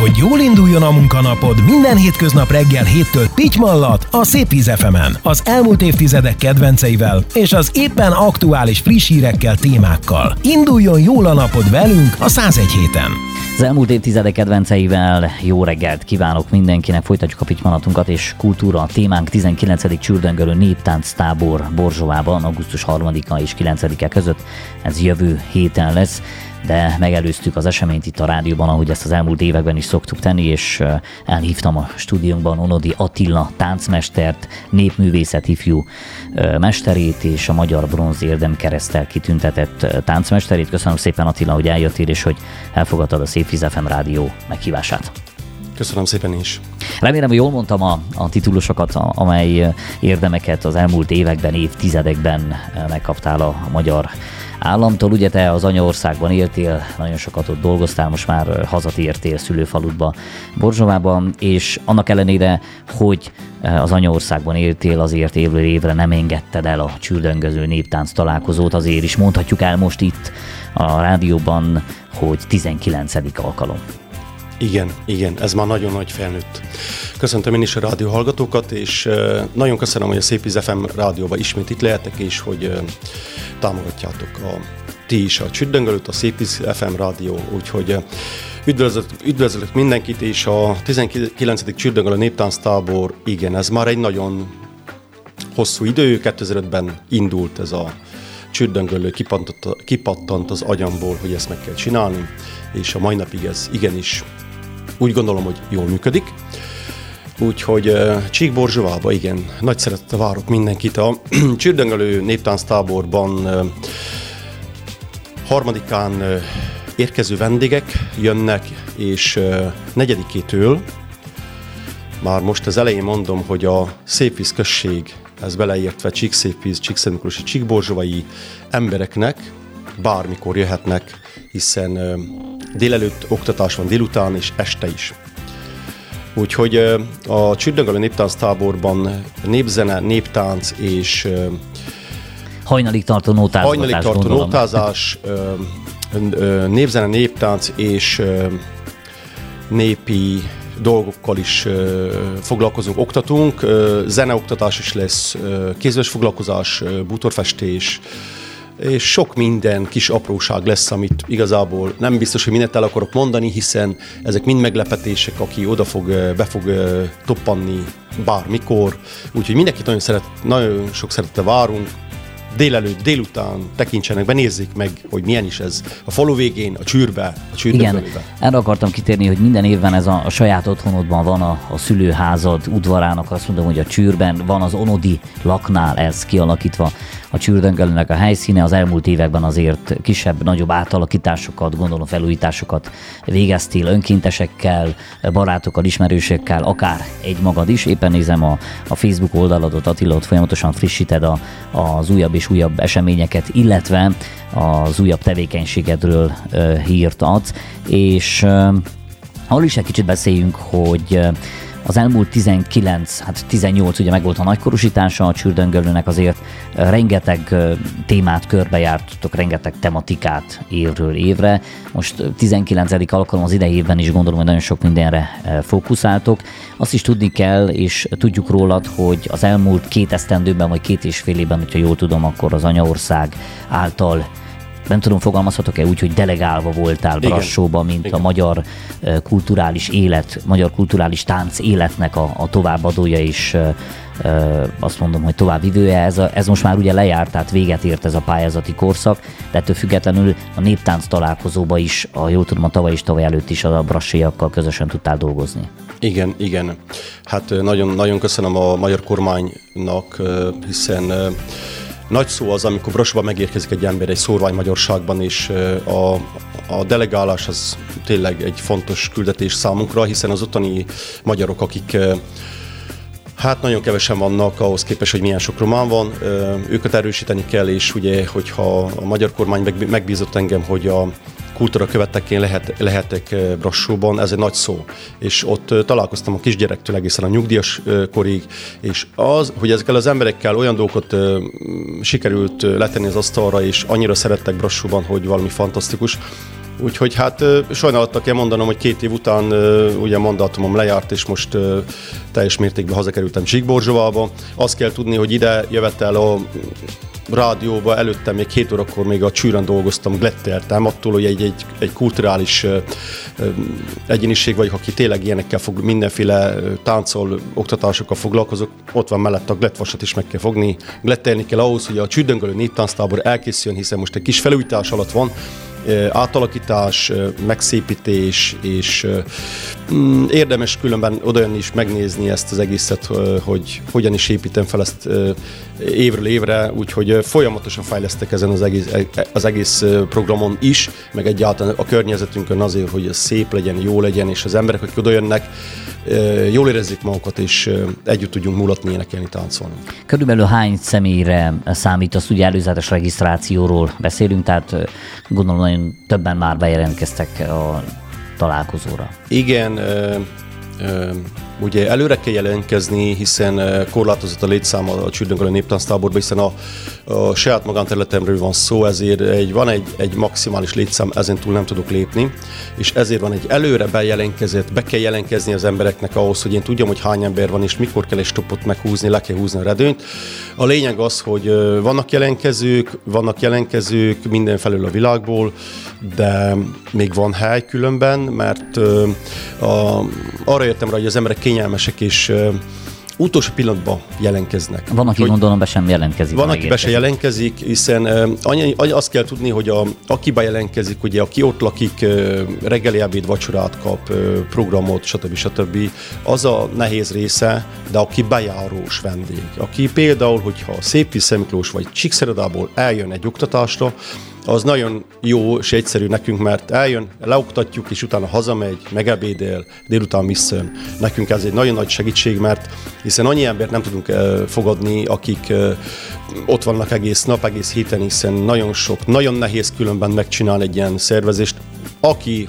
Hogy jól induljon a munkanapod, minden hétköznap reggel 7-től Pitty Mallat a Szép Íz FM-en. Az elmúlt évtizedek kedvenceivel és az éppen aktuális friss hírekkel, témákkal. Induljon jól a napod velünk a 101.7-en. Az elmúlt évtizedek kedvenceivel jó reggelt kívánok mindenkinek. Folytatjuk a Pitty Mallatunkat és kultúra témánk 19. Csürdöngölő néptánc tábor Borzsóvában augusztus 3-a és 9-e között. Ez jövő héten lesz, de megelőztük az eseményt itt a rádióban, ahogy ezt az elmúlt években is szoktuk tenni, és elhívtam a stúdiónkban Onodi Attila táncmestert, népművészet ifjú mesterét és a Magyar Bronz Érdemkereszttel kitüntetett táncmesterét. Köszönöm szépen, Attila, hogy eljöttél, és hogy elfogadtad a Szép Íz FM rádió meghívását. Köszönöm szépen is. Remélem, hogy jól mondtam a titulusokat, amely érdemeket az elmúlt években, évtizedekben megkaptál a magyar államtól. Ugye te az anyaországban éltél, nagyon sokat ott dolgoztál, most már hazatértél szülőfaludba, Borzsóvában, és annak ellenére, hogy az anyaországban éltél, azért évről évre nem engedted el a csürdöngöző néptánc találkozót, azért is mondhatjuk el most itt a rádióban, hogy 19. alkalom. Igen, ez már nagyon nagy felnőtt. Köszöntöm én is a rádió hallgatókat, és nagyon köszönöm, hogy a Szép Íz FM rádióban ismét itt lehetek, és hogy támogatjátok ti is a Csürdöngölőt, a Szép Íz FM rádió, úgyhogy üdvözlök mindenkit, és a 19. Csürdöngölő néptánc tábor, igen, ez már egy nagyon hosszú idő, 2005-ben indult ez a Csürdöngölő, kipattant az agyamból, hogy ezt meg kell csinálni, és a mai napig ez igenis úgy gondolom, hogy jól működik. Úgyhogy Csík-Borzsóvába, igen, nagy szeretettel várok mindenkit. A Csürdöngölő néptánc táborban 3-án érkező vendégek jönnek, és 4-től, már most az elején mondom, hogy a Szépvíz község, ez beleértve Csíkszépvíz, Csíkszentmiklósi, Csík-Borzsóvai embereknek bármikor jöhetnek, hiszen délelőtt oktatás van, délután és este is. Úgyhogy a Csürdöngölő néptánc táborban népzene, néptánc és hajnalig tartó nótázás, népzene, néptánc és népi dolgokkal is foglalkozunk, oktatunk, zeneoktatás is lesz, kézműves foglalkozás, bútorfestés, és sok minden kis apróság lesz, amit igazából nem biztos, hogy mindent el akarok mondani, hiszen ezek mind meglepetések, aki be fog toppanni bármikor. Úgyhogy mindenkit nagyon sok szeretettel várunk. Délelőtt, délután tekintsenek be, nézzék meg, hogy milyen is ez a falu végén, a Csűrbe, a Csürdöngölőbe. Igen, erre akartam kitérni, hogy minden évben ez a saját otthonodban van a szülőházad udvarának, azt mondom, hogy a Csűrben van az Onodi laknál ez kialakítva. A Csürdöngölőnek a helyszíne, az elmúlt években azért kisebb-nagyobb átalakításokat, gondolom felújításokat végeztél önkéntesekkel, barátokkal, ismerősekkel, akár egymagad is. Éppen nézem a Facebook oldaladot, Attila, ott folyamatosan frissíted az újabb és újabb eseményeket, illetve az újabb tevékenységedről hírt adsz. És arról is egy kicsit beszéljünk, hogy az elmúlt 18, ugye megvolt a nagykorúsítása a Csürdöngölőnek, azért rengeteg témát körbejártatok, rengeteg tematikát évről évre. Most 19. alkalom az idei évben is gondolom, hogy nagyon sok mindenre fókuszáltok. Azt is tudni kell, és tudjuk rólad, hogy az elmúlt 2 esztendőben, vagy 2,5 évben, hogyha jól tudom, akkor az anyaország által, nem tudom, fogalmazhatok-e úgy, hogy delegálva voltál Brassóba, mint igen, a magyar kulturális élet, magyar kulturális tánc életnek a továbbadója és azt mondom, hogy továbbvivője. Ez most már ugye lejárt, tehát véget ért ez a pályázati korszak, de ettől függetlenül a néptánc találkozóba is, jól tudom, a tavaly és tavaly előtt is a brassóiakkal közösen tudtál dolgozni. Igen. Hát nagyon köszönöm a magyar kormánynak, hiszen nagy szó az, amikor Brassóban megérkezik egy ember egy szórvány magyarságban, és a delegálás az tényleg egy fontos küldetés számunkra, hiszen az ottani magyarok, akik hát nagyon kevesen vannak ahhoz képest, hogy milyen sok román van, őket erősíteni kell, és ugye, hogyha a magyar kormány megbízott engem, hogy a kultúra követekként lehetek Brassóban, ez egy nagy szó. És ott találkoztam a kisgyerektől egészen a nyugdíjas korig, és az, hogy ezekkel az emberekkel olyan dolgokat sikerült letenni az asztalra, és annyira szerettek Brassóban, hogy valami fantasztikus. Úgyhogy hát sajnálattal kell mondanom, hogy 2 év után ugye mandátumom lejárt, és most teljes mértékben hazakerültem Csíkborzsovába. Azt kell tudni, hogy ide jövetel a rádióba, előtte még 7 órakor még a Csűrön dolgoztam, gletteltem attól, hogy egy kulturális egyéniség vagyok, aki tényleg ilyenekkel fog, mindenféle táncol, oktatásokkal foglalkozok, ott van mellett a glettvasat is meg kell fogni, glettelni kell ahhoz, hogy a Csürdöngölő Néptánctábor elkészüljön, hiszen most egy kis felújítás alatt van, átalakítás, megszépítés, és érdemes különben odajönni is megnézni ezt az egészet, hogy hogyan is építem fel ezt évről évre, úgyhogy folyamatosan fejlesztek ezen az egész programon is, meg egyáltalán a környezetünkön azért, hogy ez szép legyen, jó legyen, és az emberek, akik odajönnek, jól érezzék magukat, és együtt tudjunk mulatni, énekelni, táncolni. Körülbelül hány személyre számítasz, ugye előzetes regisztrációról beszélünk, tehát gondolom nagyon többen már bejelentkeztek a találkozóra. Igen, ugye előre kell jelentkezni, hiszen korlátozott a létszám a Csürdöngölő Néptánctáborban, hiszen a saját magánterületemről van szó, ezért van egy maximális létszám, ezen túl nem tudok lépni, és ezért van egy előre bejelentkezett, be kell jelentkezni az embereknek ahhoz, hogy én tudjam, hogy hány ember van, és mikor kell egy stoppot meghúzni, le kell húzni a redőnyt. A lényeg az, hogy vannak jelentkezők mindenfelől a világból, de még van hely különben, mert arra jöttem rá, hogy az emberek kényelmesek, és utolsó pillanatban jelentkeznek. Van, aki gondolom be sem jelentkezik. Van, aki be sem jelentkezik, hiszen azt kell tudni, hogy aki bejelentkezik, ugye, aki ott lakik, reggeli, ebéd, vacsorát kap, programot, stb. Az a nehéz része, de aki bejárós vendég, aki például, hogyha Szépvízszentmiklós vagy Csíkszeredából eljön egy oktatásra, az nagyon jó és egyszerű nekünk, mert eljön, leoktatjuk, és utána hazamegy, megebédél, délután visszajön. Nekünk ez egy nagyon nagy segítség, mert hiszen annyi embert nem tudunk fogadni, akik ott vannak egész nap, egész héten, hiszen nagyon nehéz különben megcsinálni egy ilyen szervezést. Aki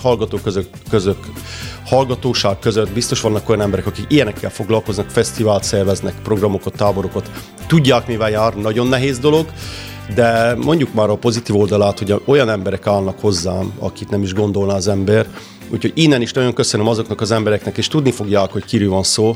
hallgatóság között biztos vannak olyan emberek, akik ilyenekkel foglalkoznak, fesztivált szerveznek, programokat, táborokat, tudják, mivel jár, nagyon nehéz dolog, de mondjuk már a pozitív oldalát, hogy olyan emberek állnak hozzám, akit nem is gondolná az ember. Úgyhogy innen is nagyon köszönöm azoknak az embereknek, és tudni fogják, hogy kiről van szó.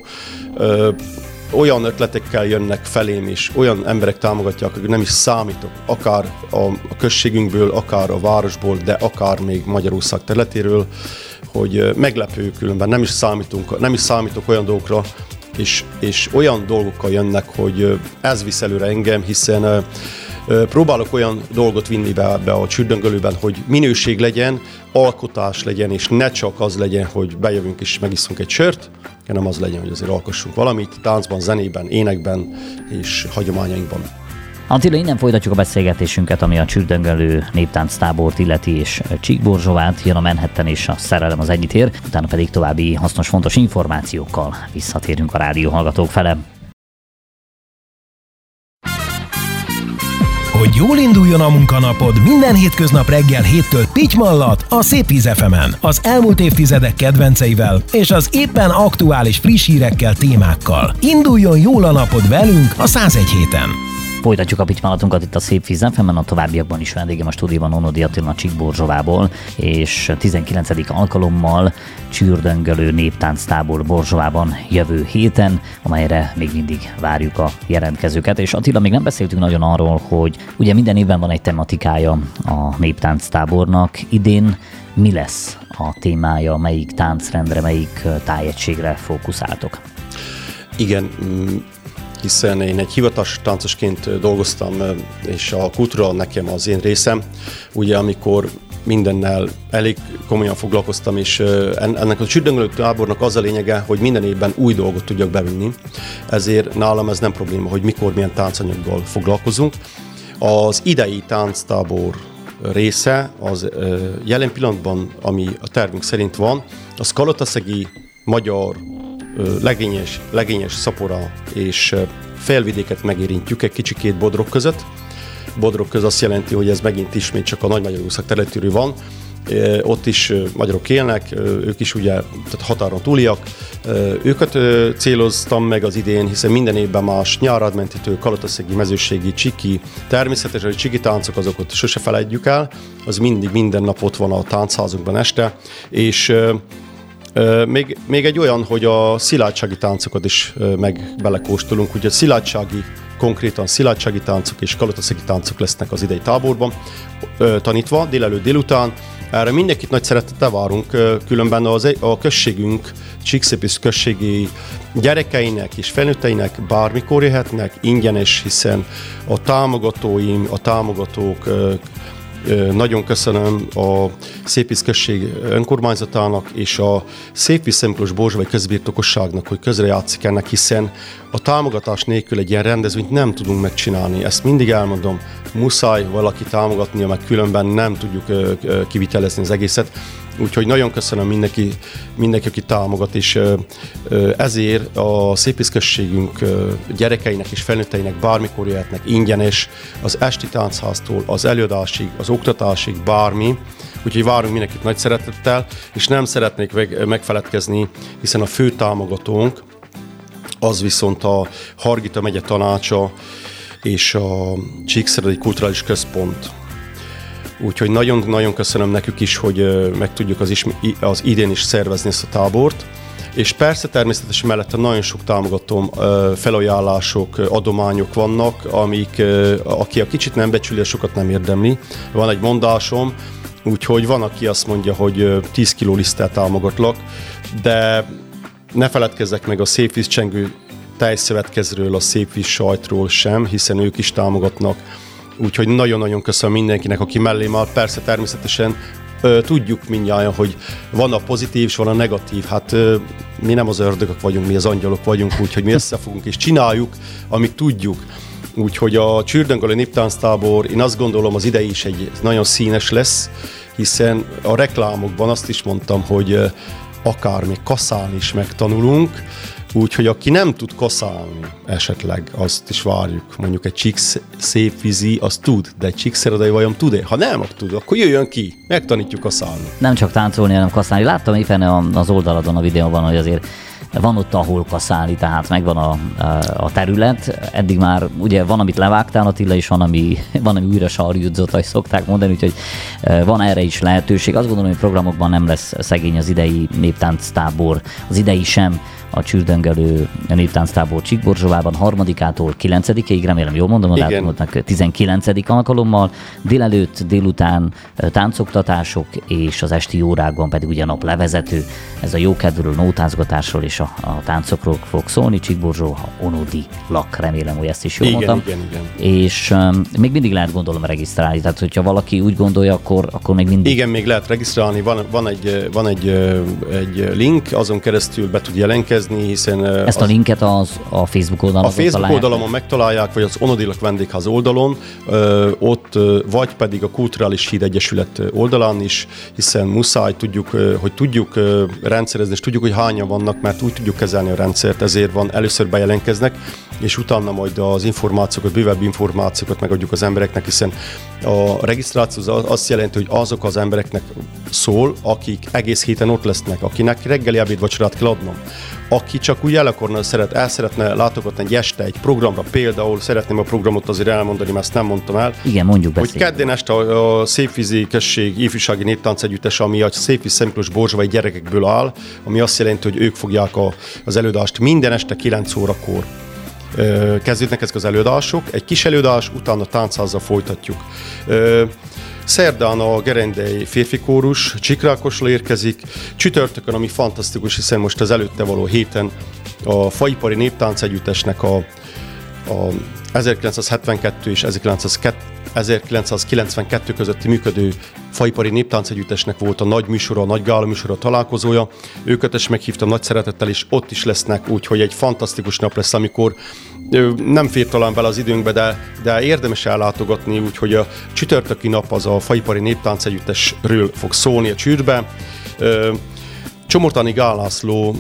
Olyan ötletekkel jönnek felém, és olyan emberek támogatják, akik nem is számítok, akár a községünkből, akár a városból, de akár még Magyarország területéről, hogy meglepő különben, nem is számítok olyan dolgokra, és olyan dolgokkal jönnek, hogy ez visz előre engem, hiszen próbálok olyan dolgot vinni be a Csürdöngölőben, hogy minőség legyen, alkotás legyen, és ne csak az legyen, hogy bejövünk és megiszunk egy sört, hanem az legyen, hogy azért alkossunk valamit, táncban, zenében, énekben és hagyományainkban. Attila, innen folytatjuk a beszélgetésünket, ami a Csürdöngölő Néptánctábort illeti, és Csíkborzsovát, jön a Manhattan és a Szerelem az együtt ér, utána pedig további hasznos, fontos információkkal visszatérünk a rádióhallgatók fele. Hogy jól induljon a munkanapod, minden hétköznap reggel 7-től Pitty Mallat a Szépvíz FM-en. Az elmúlt évtizedek kedvenceivel és az éppen aktuális friss hírekkel, témákkal. Induljon jól a napod velünk a 101.7-en. Folytatjuk a Pitty Mallatunkat itt a Szépvíz FM-en, a továbbiakban is vendégem a stúdióban Onodi Attila Csíkborzsovából, és 19. alkalommal Csürdöngölő Néptánctábor Borzsovában jövő héten, amelyre még mindig várjuk a jelentkezőket. És Attila, még nem beszéltünk nagyon arról, hogy ugye minden évben van egy tematikája a Néptánctábornak. Idén mi lesz a témája, melyik táncrendre, melyik tájegységre fókuszáltok? Igen, hiszen én egy hivatásos táncosként dolgoztam, és a kultúra nekem az én részem. Ugye amikor mindennel elég komolyan foglalkoztam, és ennek a Csürdöngölő tábornak az a lényege, hogy minden évben új dolgot tudjak bevinni. Ezért nálam ez nem probléma, hogy mikor milyen táncanyaggal foglalkozunk. Az idei tánctábor része az jelen pillanatban, ami a tervünk szerint van, az kalotaszegi magyar legényes szapora és felvidéket megérintjük egy kicsikét Bodrog között. Bodrog között azt jelenti, hogy ez megint ismét csak a Nagy-Magyarország területéről van. ott is magyarok élnek, ők is ugye tehát határon túliak. Őket céloztam meg az idén, hiszen minden évben más nyáradmentítő, kalataszegi, mezőségi, csiki, természetesen a csiki táncok, azokat sose felejtjük el, az mindig minden nap ott van a táncházunkban este, és még egy olyan, hogy a szilárdsági táncokat is meg belekóstolunk, ugye konkrétan szilárdsági táncok és kalataszegi táncok lesznek az idei táborban tanítva, délelőtt, délután. Erre mindenkit nagy szeretettel várunk, különben a községünk, Csíkszépisz községi gyerekeinek és felnőtteinek bármikor jöhetnek, ingyenes, hiszen a támogatók, nagyon köszönöm a Szépisz község önkormányzatának és a Szépisz Miklós Borzsavai közbirtokosságnak, hogy közrejátszik ennek, hiszen a támogatás nélkül egy ilyen rendezvényt nem tudunk megcsinálni. Ezt mindig elmondom, muszáj valaki támogatnia, meg különben nem tudjuk kivitelezni az egészet. Úgyhogy nagyon köszönöm mindenki, aki támogat, és ezért a Szépisz községünk gyerekeinek és felnőtteinek bármikor jöhetnek ingyenes, az esti táncháztól, az előadásig, az oktatásig, bármi. Úgyhogy várunk mindenkit nagy szeretettel, és nem szeretnék megfeledkezni, hiszen a fő támogatónk az viszont a Hargita megye tanácsa és a Csíkszeredai Kulturális Központ. Úgyhogy nagyon-nagyon köszönöm nekük is, hogy meg tudjuk az idén is szervezni ezt a tábort. És persze természetesen mellette nagyon sok támogatóm, felajánlások, adományok vannak, aki a kicsit nem becsüli, sokat nem érdemli. Van egy mondásom, úgyhogy van, aki azt mondja, hogy 10 kiló liszttel támogatlak, de ne feledkezzek meg a Szépvíz Csengő Tejszövetkezről, a Szépvíz sajtról sem, hiszen ők is támogatnak. Úgyhogy nagyon-nagyon köszönöm mindenkinek, aki mellém áll. Persze természetesen tudjuk mindjárt, hogy van a pozitív, és van a negatív. Hát mi nem az ördögök vagyunk, mi az angyalok vagyunk, úgyhogy mi összefogunk és csináljuk, amit tudjuk. Úgyhogy a Csürdöngöli Néptánctábor, én azt gondolom, az idei is egy nagyon színes lesz, hiszen a reklámokban azt is mondtam, hogy akár még kaszálni is megtanulunk, úgyhogy aki nem tud kaszálni esetleg, azt is várjuk. Mondjuk egy Csíkszépvízi, az tud, de egy Csíkszeredai vajon tud-e? Ha nem tud, akkor jöjjön ki, megtanítjuk kaszálni. Nem csak táncolni, hanem kaszálni. Láttam éppen az oldaladon a videóban, hogy azért van ott, ahol kaszálni, tehát megvan a terület. Eddig már ugye van, amit levágtál, Attila, és van, ami újra sarjúdzott, ahogy szokták mondani, úgyhogy van erre is lehetőség. Azt gondolom, hogy programokban nem lesz szegény az idei néptánctábor, az idei sem, a Csürdöngölő néptánctábor Csíkborzsovában 3-ától 9-ig, remélem jól mondom, a dátumotnak 19. alkalommal, délelőtt, délután táncoktatások, és az esti órákban pedig ugye naplevezető. Ez a jókedvűről, nótázgatásról és a táncokról fog szólni. Csíkborzsova Onodi Lak, remélem, hogy ezt is jól mondtam. Igen. És még mindig lehet, gondolom, regisztrálni, tehát hogyha valaki úgy gondolja, akkor még mindig... Igen, még lehet regisztrálni, van egy link, azon keresztül be tud jelentkezni, hiszen... Ezt a linket a Facebook oldalon a Facebook oldalamon megtalálják, vagy az Onodi Lak vendégház oldalon, ott vagy pedig a Kulturális Híd Egyesület oldalán is, hiszen muszáj tudjuk rendszerezni, és tudjuk, hogy hányan vannak, mert úgy tudjuk kezelni a rendszert, ezért van, először bejelentkeznek, és utána majd az információkat, bővebb információkat megadjuk az embereknek, hiszen a regisztráció azt jelenti, hogy azok az embereknek szól, akik egész héten ott lesznek, akinek reggeli ebédvacsorát kell adnom. Aki csak úgy el szeretne látogatni egy este egy programra, például szeretném a programot azért elmondani, mert ezt nem mondtam el. Igen, mondjuk beszélni. Hogy keddén este a Szépvízi község ifjúsági néptánc együttes, ami a Szépvíz Miklós Borzsavai gyerekekből áll, ami azt jelenti, hogy ők fogják az előadást minden este 9 órakor. Kezdődnek ezek az előadások, egy kis előadás, utána táncházzal folytatjuk. Szerdán a gerendei férfi kórus Csikrákosról érkezik, csütörtökön, ami fantasztikus, hiszen most az előtte való héten a Faipari Néptánc Együttesnek a 1972 és 1992 közötti működő Faipari Néptánc Együttesnek volt a nagy műsora, a nagy gála műsora, találkozója. Őket is meghívtam nagy szeretettel, és ott is lesznek, úgyhogy egy fantasztikus nap lesz, amikor nem fér talán bele az időnkbe, de érdemes ellátogatni, úgyhogy a csütörtöki nap az a Faipari Néptánc Együttesről fog szólni a Csűrbe. Csomortáni Gál László,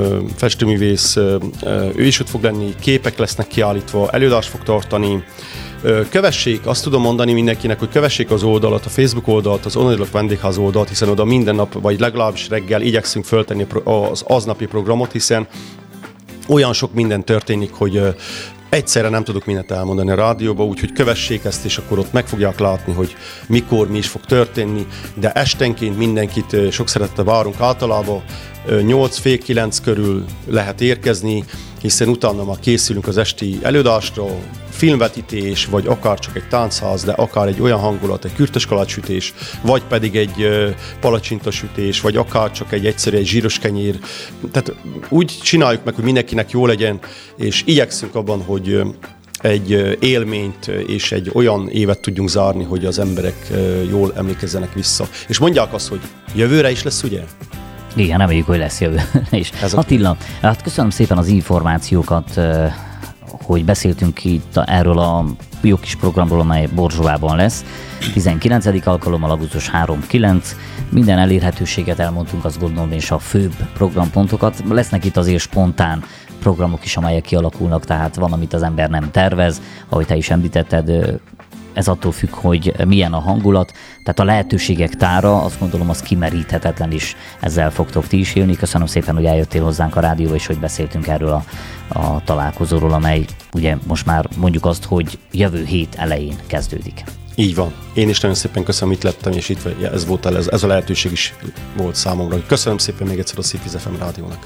festőművész, ő is ott fog lenni, képek lesznek kiállítva, előadást fog tartani, Kövessék, azt tudom mondani mindenkinek, hogy kövessék az oldalat, a Facebook oldalt, az Onodi Lak vendégház oldalt, hiszen oda minden nap, vagy legalábbis reggel igyekszünk föltenni az aznapi programot, hiszen olyan sok minden történik, hogy egyszerre nem tudok mindent elmondani a rádióba, úgyhogy kövessék ezt, és akkor ott meg fogják látni, hogy mikor, mi is fog történni, de estenként mindenkit sok szeretettel várunk. Általában 8-9 körül lehet érkezni, hiszen utána már készülünk az esti előadásra, filmvetítés, vagy akár csak egy táncház, de akár egy olyan hangulat, egy kürtös kalácssütés, vagy pedig egy palacsintasütés, vagy akár csak egy zsíros kenyér. Tehát úgy csináljuk meg, hogy mindenkinek jó legyen, és igyekszünk abban, hogy egy élményt és egy olyan évet tudjunk zárni, hogy az emberek jól emlékezzenek vissza. És mondják azt, hogy jövőre is lesz, ugye? Igen, reméljük, hogy lesz jövőre is. Attila, hát köszönöm szépen az információkat, hogy beszéltünk itt erről a jó kis programról, amely Borzsóvában lesz. 19. alkalommal, augusztus 3-9. Minden elérhetőséget elmondtunk, azt gondolom, és a főbb programpontokat. Lesznek itt azért spontán programok is, amelyek kialakulnak, tehát van, amit az ember nem tervez, ahogy te is említetted, ez attól függ, hogy milyen a hangulat, tehát a lehetőségek tára, azt gondolom, az kimeríthetetlen is, ezzel fogtok ti is élni. Köszönöm szépen, hogy eljöttél hozzánk a rádióba, és hogy beszéltünk erről a találkozóról, amely ugye most már mondjuk azt, hogy jövő hét elején kezdődik. Így van. Én is nagyon szépen köszönöm, itt lettem, és itt ez a lehetőség is volt számomra. Köszönöm szépen még egyszer a Szép Víz FM rádiónak.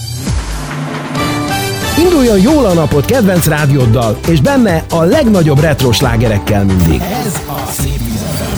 Induljon jól a napot kedvenc rádióddal, és benne a legnagyobb retro slágerekkel mindig. Ez a Szép Víz FM.